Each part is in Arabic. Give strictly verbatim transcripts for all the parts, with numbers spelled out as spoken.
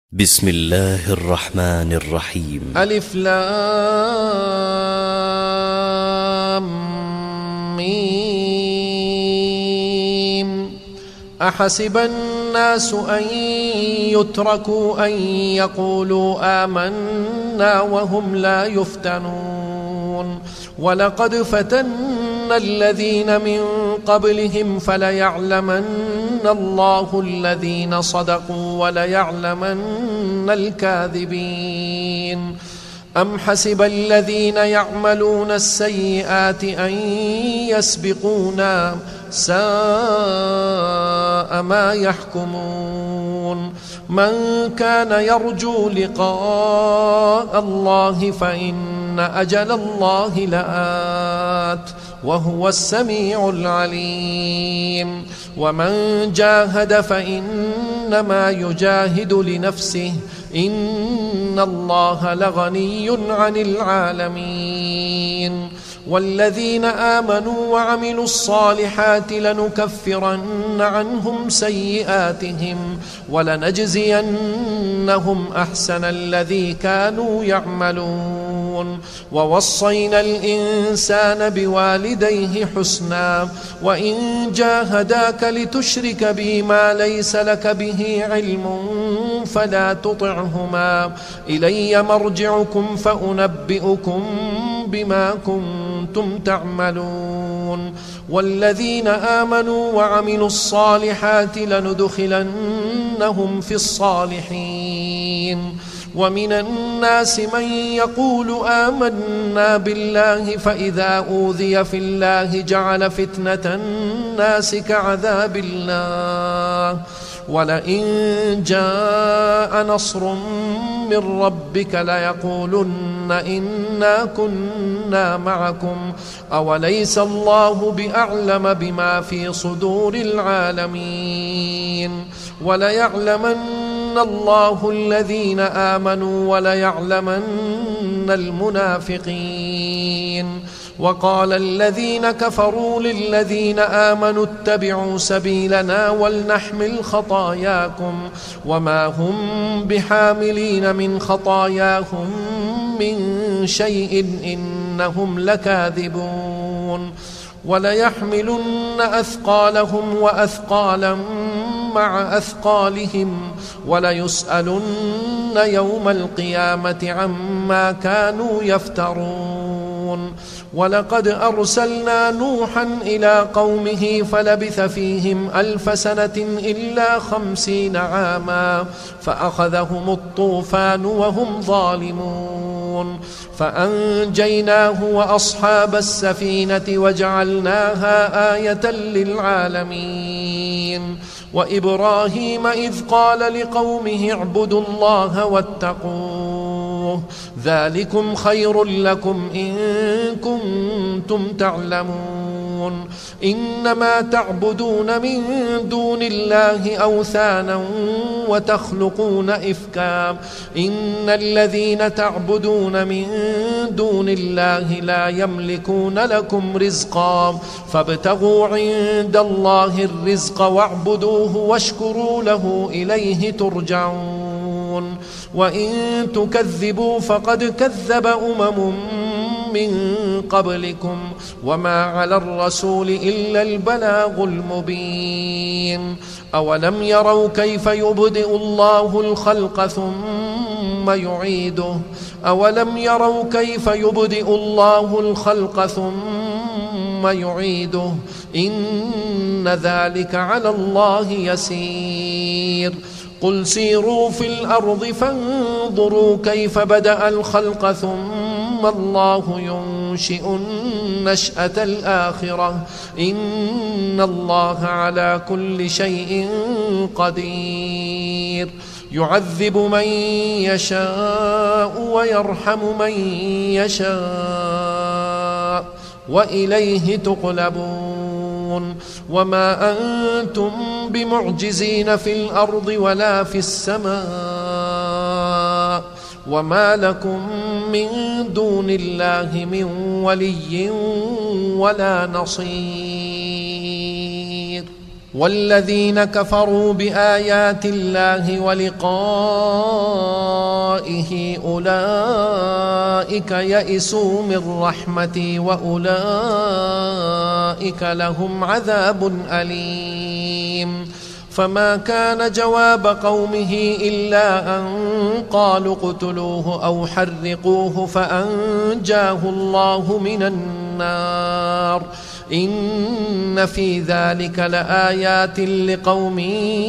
بسم الله الرحمن الرحيم. ألف لام ميم. أحسب الناس أن يتركوا أن يقولوا آمنا وهم لا يفتنون ولقد فتنا الذين من قبلهم فليعلمن الله الذين صدقوا وليعلمن الكاذبين. أم حسب الذين يعملون السيئات أن يسبقونا ساء ما يحكمون. من كان يرجو لقاء الله فإن أجل الله لآت وهو السميع العليم. ومن جاهد فإنما يجاهد لنفسه إن الله لغني عن العالمين. والذين آمنوا وعملوا الصالحات لنكفرن عنهم سيئاتهم ولنجزينهم أحسن الذي كانوا يعملون. ووصينا الإنسان بوالديه حسنا وإن جاهداك لتشرك بي ما ليس لك به علم فلا تطعهما إلي مرجعكم فأنبئكم بما كنتم تعملون. والذين آمنوا وعملوا الصالحات لندخلنهم في الصالحين. ومن الناس من يقول آمنا بالله فإذا أوذي في الله جعل فتنة الناس كعذاب الله ولئن جاء نصر من ربك ليقولن إنا كنا معكم أوليس الله بأعلم بما في صدور العالمين. وليعلمن الله الذين آمنوا وليعلمن المنافقين. وقال الذين كفروا للذين آمنوا اتبعوا سبيلنا ولنحمل خطاياكم وما هم بحاملين من خطاياهم من شيء إنهم لكاذبون. وليحملن أثقالهم وأثقالا مع أثقالهم وليسألن يوم القيامة عما كانوا يفترون. ولقد أرسلنا نوحا إلى قومه فلبث فيهم ألف سنة إلا خمسين عاما فأخذهم الطوفان وهم ظالمون فأنجيناه وأصحاب السفينة وجعلناها آية للعالمين. وإبراهيم إذ قال لقومه اعبدوا الله واتقوه ذلكم خير لكم إن كنتم تعلمون. إنما تعبدون من دون الله أوثانا وتخلقون إفكا إن الذين تعبدون من دون الله لا يملكون لكم رزقا فابتغوا عند الله الرزق واعبدوه واشكروا له إليه ترجعون. وإن تكذبوا فقد كذب أمم من قبلكم وما على الرسول إلا البلاغ المبين. أولم يروا كيف يبدئ الله الخلق ثم يعيده أولم يروا كيف يبدئ الله الخلق ثم يعيده إن ذلك على الله يسير. قل سيروا في الأرض فانظروا كيف بدأ الخلق ثم الله ينشئ النشأة الآخرة إن الله على كل شيء قدير. يعذب من يشاء ويرحم من يشاء وإليه تقلبون. وما أنتم بمعجزين في الأرض ولا في السماء وما لكم من دون الله من ولي ولا نصير. والذين كفروا بآيات الله ولقائه أولئك يئسوا من رحمتي وأولئك لهم عذاب أليم. فما كان جواب قومه إلا أن قالوا اقتلوه أو حرقوه فأنجاه الله من النار. إن في ذلك لآيات لقوم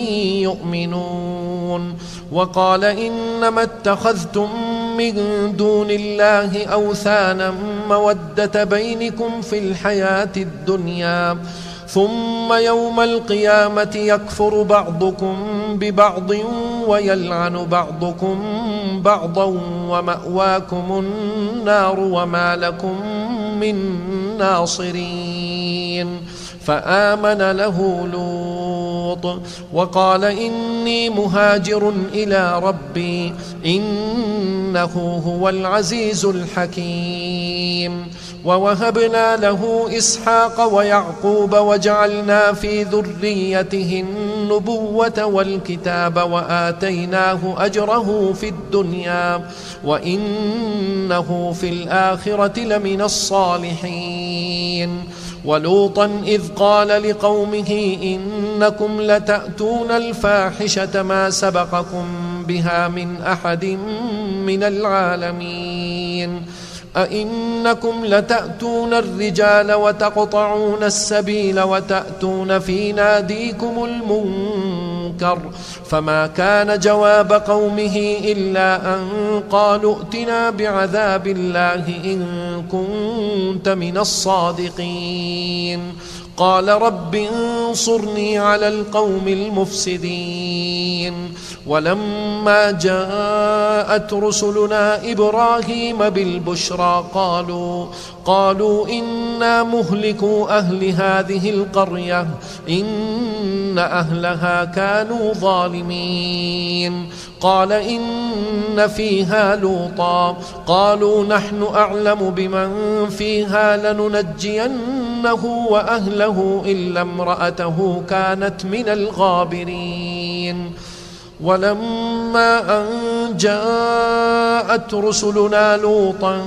يؤمنون. وقال إنما اتخذتم من دون الله أوثانا مودة بينكم في الحياة الدنيا ثم يوم القيامة يكفر بعضكم ببعض ويلعن بعضكم بعضا ومأواكم النار وما لكم من ناصرين. فآمن له لوط وقال إني مهاجر إلى ربي إنه هو العزيز الحكيم. ووهبنا له إسحاق ويعقوب وجعلنا في ذريته النبوة والكتاب وآتيناه أجره في الدنيا وإنه في الآخرة لمن الصالحين. ولوطا إذ قال لقومه إنكم لتأتون الفاحشة ما سبقكم بها من أحد من العالمين. أئنكم لتأتون الرجال وتقطعون السبيل وتأتون في ناديكم المنكر. فما كان جواب قومه إلا أن قالوا ائتنا بعذاب الله إن كنت من الصادقين. قال رب انصرني على القوم المفسدين. ولما جاءت رسلنا إبراهيم بالبشرى قالوا قالوا إنا مهلكوا أهل هذه القرية إن أهلها كانوا ظالمين. قال إن فيها لوطا قالوا نحن أعلم بمن فيها لننجينه وأهله إلا امرأته كانت من الغابرين. ولما أن جاءت رسلنا لوطا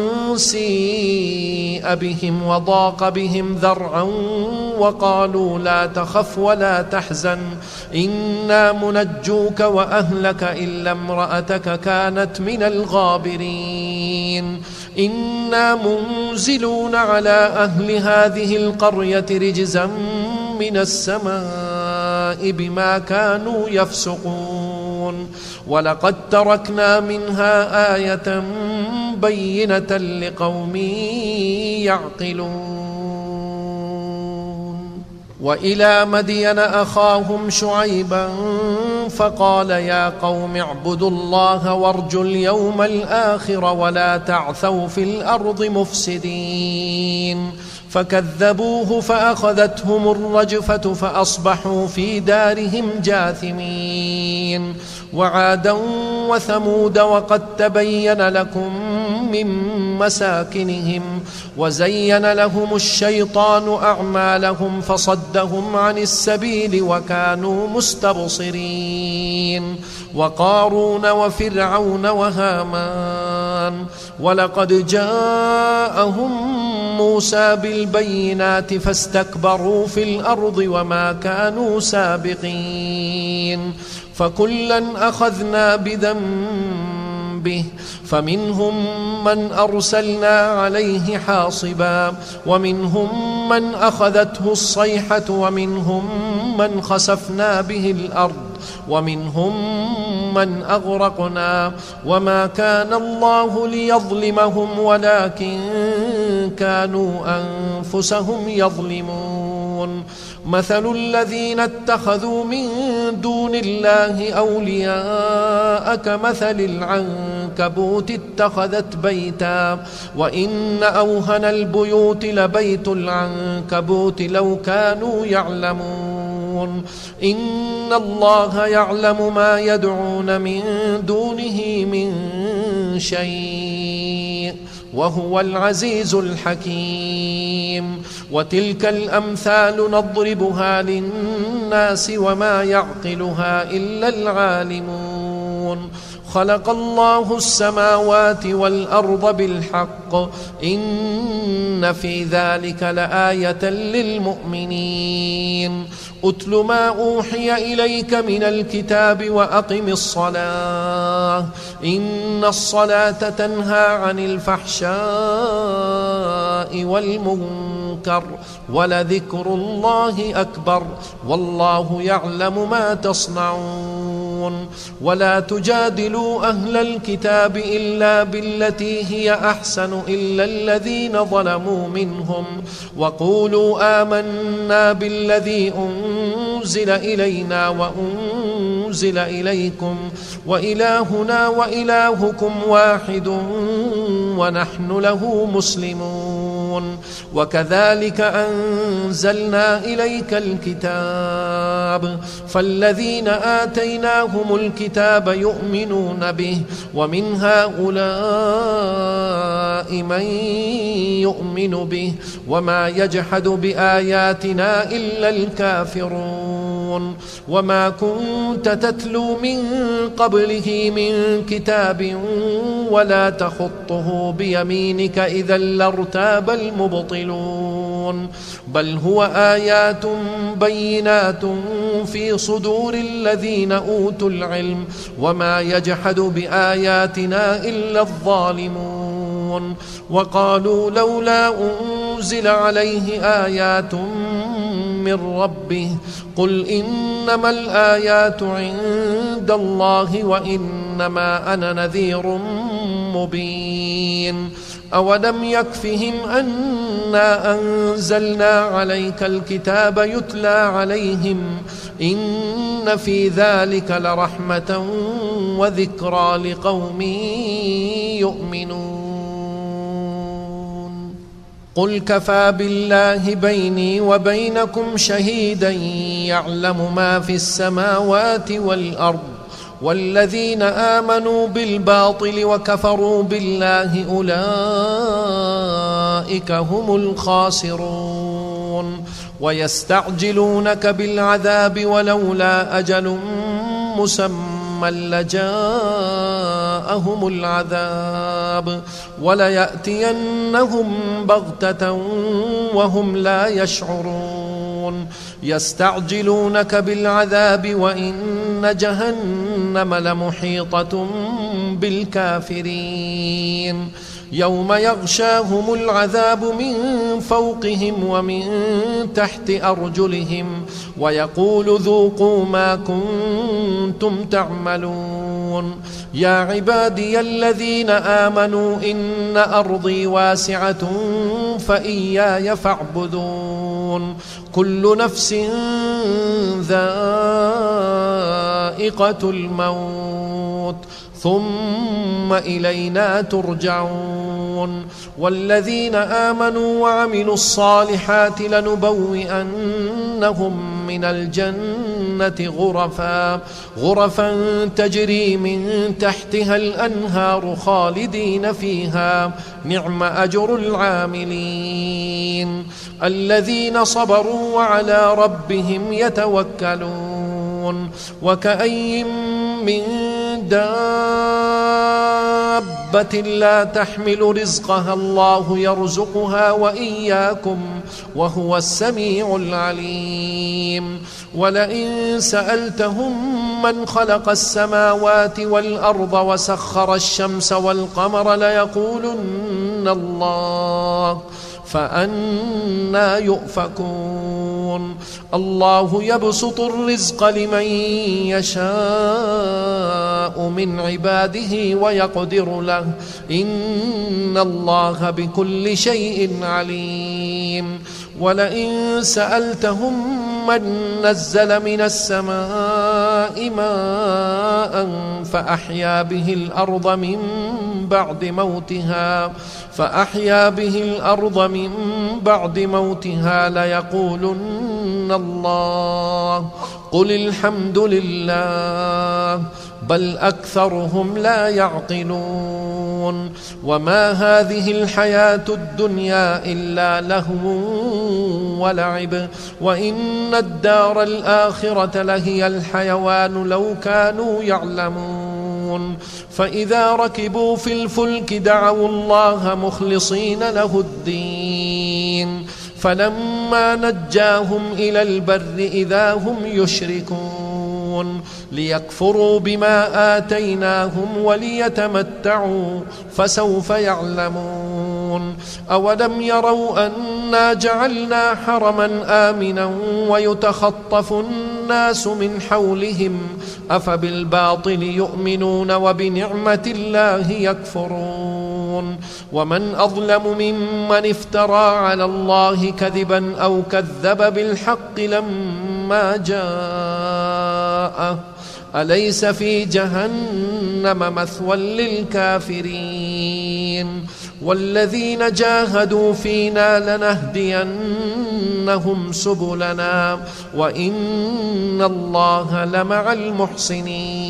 سيء بهم وضاق بهم ذرعا وقالوا لا تخف ولا تحزن إنا منجوك وأهلك إلا امرأتك كانت من الغابرين. إنا منزلون على أهل هذه القرية رجزا من السماء بما كانوا يفسقون. ولقد تركنا منها آية بينة لقوم يعقلون. وإلى مدين أخاهم شعيبا فقال يا قوم اعبدوا الله وارجوا اليوم الآخر ولا تعثوا في الأرض مفسدين. فكذبوه فأخذتهم الرجفة فأصبحوا في دارهم جاثمين. وعادا وثمود وقد تبين لكم من مساكنهم وزين لهم الشيطان أعمالهم فصدهم عن السبيل وكانوا مستبصرين. وقارون وفرعون وهامان ولقد جاءهم موسى بالبينات فاستكبروا في الأرض وما كانوا سابقين. فكلا أخذنا بذنبه فمنهم من أرسلنا عليه حاصبا ومنهم من أخذته الصيحة ومنهم من خسفنا به الأرض ومنهم من أغرقنا. وما كان الله ليظلمهم ولكن كانوا أنفسهم يظلمون. مثل الذين اتخذوا من دون الله أولياء كمثل العنكبوت اتخذت بيتا وإن أوهن البيوت لبيت العنكبوت لو كانوا يعلمون. إن الله يعلم ما يدعون من دونه من شيء وهو العزيز الحكيم. وتلك الأمثال نضربها للناس الناس وما يعقلها إلا العالمون. خلق الله السماوات والأرض بالحق إن في ذلك لآية للمؤمنين. أتل ما أوحي إليك من الكتاب وأقم الصلاة إن الصلاة تنهى عن الفحشاء والمنكر ولذكر الله أكبر والله يعلم ما تصنعون. ولا تجادلوا أهل الكتاب إلا بالتي هي أحسن إلا الذين ظلموا منهم وقولوا آمنا بالذي أنزل إلينا وأنزل إليكم وإلهنا وإلهكم واحد ونحن له مسلمون. وكذلك أنزلنا إليك الكتاب فالذين آتيناهم الكتاب يؤمنون به ومن هؤلاء من يؤمن به وما يجحد بآياتنا إلا الكافرون. وما كنت تتلو من قبله من كتاب ولا تخطه بيمينك إذا لارتاب المبطلون. بل هو آيات بينات في صدور الذين أوتوا العلم وما يجحد بآياتنا إلا الظالمون. وقالوا لولا أنزل عليه آيات من ربه قل إنما الآيات عند الله وإنما أنا نذير مبين. أولم يكفهم أنا أنزلنا عليك الكتاب يتلى عليهم إن في ذلك لرحمة وذكرى لقوم يؤمنون. قل كفى بالله بيني وبينكم شهيدا يعلم ما في السماوات والأرض والذين آمنوا بالباطل وكفروا بالله أولئك هم الخاسرون. ويستعجلونك بالعذاب ولولا أجل مسمى لجاءهم العذاب وليأتينهم بغتة وهم لا يشعرون. يستعجلونك بالعذاب وإن جهنم لمحيطة بالكافرين. يوم يغشاهم العذاب من فوقهم ومن تحت أرجلهم ويقول ذوقوا ما كنتم تعملون. يا عبادي الذين آمنوا إن أرضي واسعة فإياي فاعبدون. كل نفس ذائقة الموت ثم إلينا ترجعون. والذين آمنوا وعملوا الصالحات لنبوئنهم من الجنة غرفا غرفا تجري من تحتها الأنهار خالدين فيها نعم أجر العاملين. الذين صبروا وعلى ربهم يتوكلون. وكأي من دابة لا تحمل رزقها الله يرزقها وإياكم وهو السميع العليم. ولئن سألتهم من خلق السماوات والأرض وسخر الشمس والقمر ليقولن الله فأنى يؤفكون. الله يبسط الرزق لمن يشاء من عباده ويقدر له إن الله بكل شيء عليم. ولئن سألتهم من نزل من السماء ماء فأحيا به الأرض من بعد موتها فأحيا به الأرض من بعد موتها ليقولن الله قل الحمد لله بل أكثرهم لا يعقلون. وما هذه الحياة الدنيا إلا لهو ولعب وإن الدار الآخرة لهي الحيوان لو كانوا يعلمون. فإذا ركبوا في الفلك دعوا الله مخلصين له الدين فلما نجاهم إلى البر إذا هم يشركون ليكفروا بما آتيناهم وليتمتعوا فسوف يعلمون. أولم يروا أنا جعلنا حرما آمنا ويتخطف الناس من حولهم أفبالباطل يؤمنون وبنعمة الله يكفرون. ومن أظلم ممن افترى على الله كذبا أو كذب بالحق لما جاءه أليس في جهنم مثوى للكافرين. والذين جاهدوا فينا لنهدينهم سبلنا وإن الله لمع المحسنين.